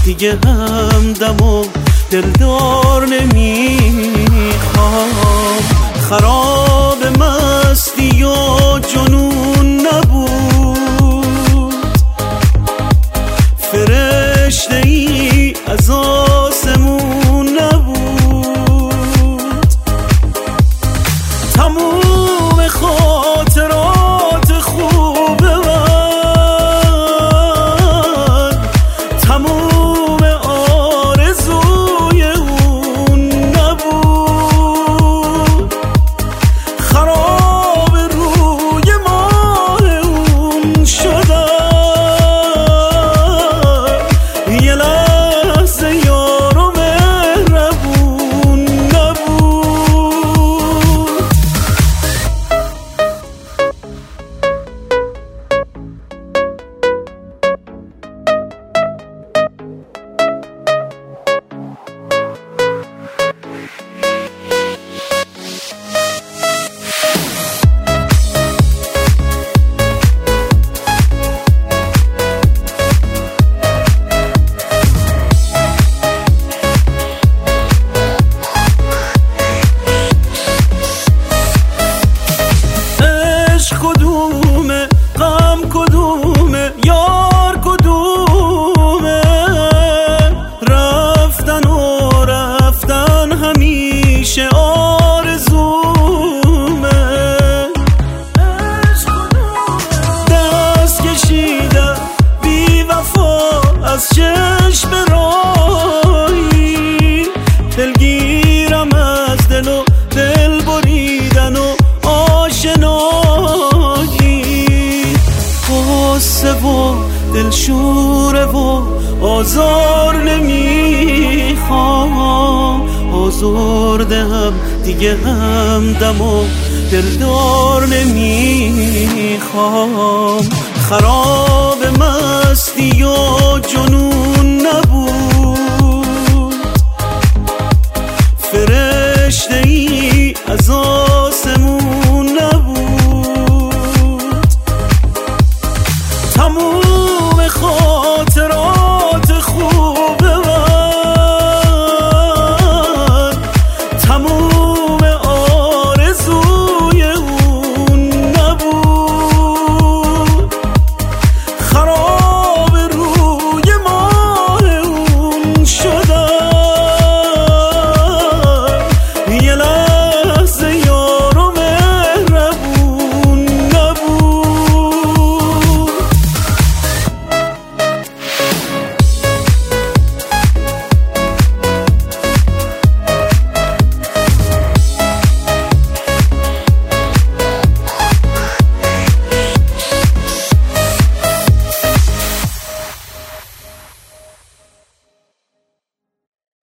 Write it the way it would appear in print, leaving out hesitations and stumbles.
دیگه همدم و دلدار نمیخوام. خراب مستی و جنون نبود، فرشته ای از آسمون نبود. تموم خاطرات خوب من، تموم آرزوی اون نبود. خراب روی ماه اون شدم، یه لحظه یار و مهربون نبود. کدومه غم کدومه یار کدومه، رفتن و رفتن همیشه آرزومه. دست کشیدم بی وفا از چشم راهی، دلگیرم از دل و دل بریدن و آشنایی. غصه و دلشوره و آزار نمیخوام، آزرده هم دیگه همدم و دلدار نمیخوام. خراب مستی و جنون